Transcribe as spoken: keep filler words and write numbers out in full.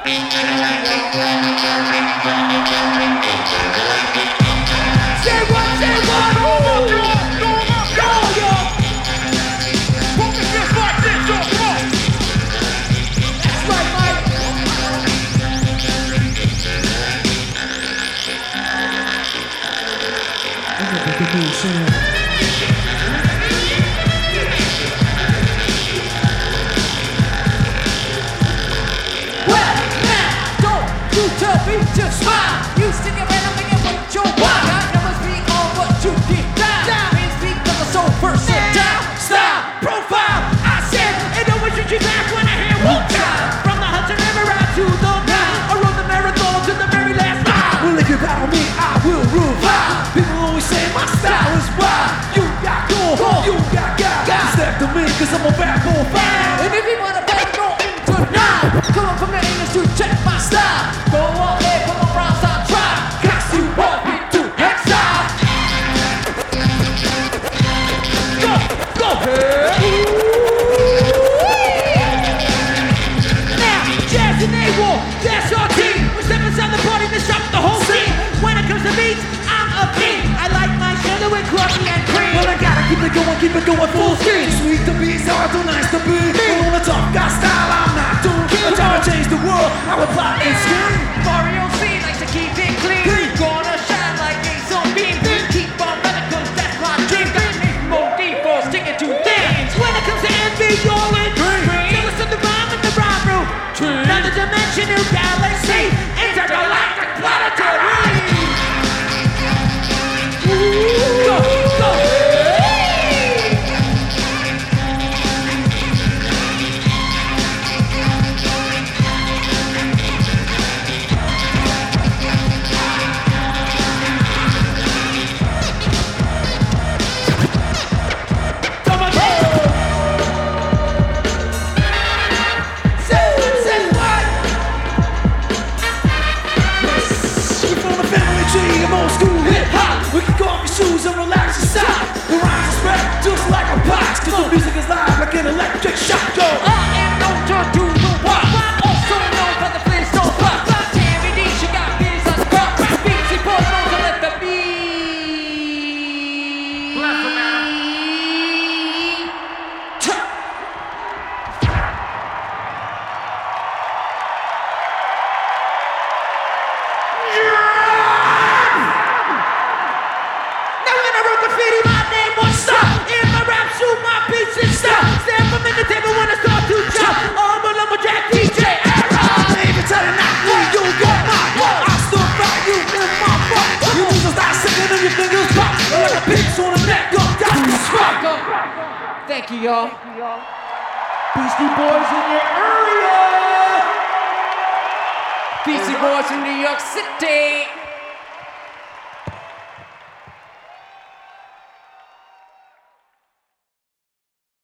Just smile. You stick it right up and what you want. I never speak on what you get down. Down. And speak of the soul versatile style profile. I said, and know what you get back when I hear one time. From the Hudson River out to the Nile, I run the marathon to the very last mile. Well, if you battle me, I will rule. People always say my style is wild. You got gold, you got God. Step to me, cause I'm a bad boy fan. And if you wanna bet, go into now. Come on from the English to check my style. Go all day. That's our team. We step inside the party to shop the whole scene. When it comes to beats, I'm a king. I like my sugar with coffee and cream. Well, I gotta keep it going, keep it going full steam. Sweet to be, so I do nice to be. Me on the top, got style, I'm not doing. I'm trying to change the world, I would plot and scheme. Mario C likes to keep it clean. clean. Gonna shine like Ace on beam. Keep on running, cause that's my dream. Got me more default, sticking to things. When it comes to envy, you're in green. Jealous of the rhyme and the rhyme root. Another dimensional galaxy, intergalactic planetary. Go, go. Shoes and relax inside. The rhymes are spread just like a box. Cause the music is live like an electric shock. Go. I am known to do the walk. I'm also known for the Flintstone pop. Tammy D, she got biz on the pop. Beatsy Boys known to let the beat. Bless them, Adam. Thank you, y'all. Beastie Boys in your area. Beastie Boys in New York City.